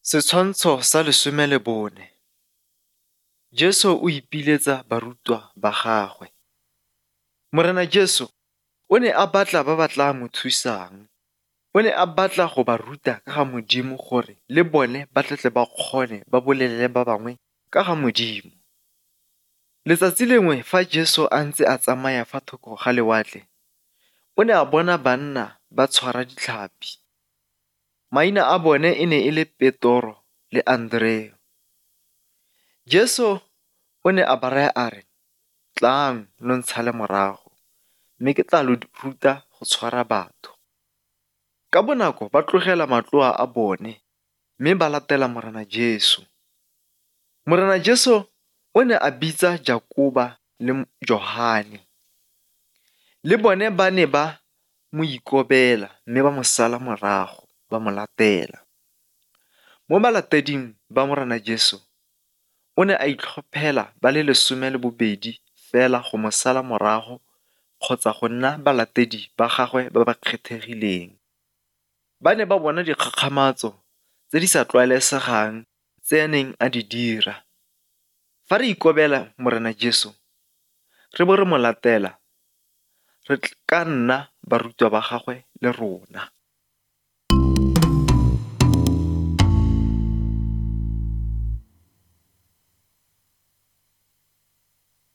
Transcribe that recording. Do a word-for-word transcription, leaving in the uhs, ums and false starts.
Setshwantsho sa lesome le bone. Jesu o ipiletsa barutwa ba gagwe. Morena Jesu o ne a batla ba ba tla mo thusang. O ne a batla go ba ruta ka ga Modimo gore le bone ba tletle ba kgone ba bolelele ba bangwe ka ga Modimo. Letsatsi lengwe fa Jesu a ntse a tsamaya fa thoko ga lewatle, o ne a bona banna ba tshwara ditlhapi. Maina a bone e ne e le Petro le Andreo. Jesu o ne a ba raya a re, "Tlang lo ntshale morago, mme ke tla lo ruta go tshwara batho." Ka bonako ba tlogela matloa a bone mme ba latela Morena Jesu. Morena Jesu o ne a bitsa Jakoba le Johane. Le bone ba ne ba mo ikobela mme ba mo sala morago ba mo latela. Mo balateding ba Morena Jesu, o ne a itlhophela ba le lesome le bobedi fela go mo sala morago kgotsa go nna balatedi ba gagwe ba ba kgethegileng. Ba ne ba bona dikgakgamatso tse di sa tlwaelesegang tse a neng a di dira. Fa re ikobela Morena Jesu, re bo re mo latela, re ka nna barutwa ba gagwe le rona.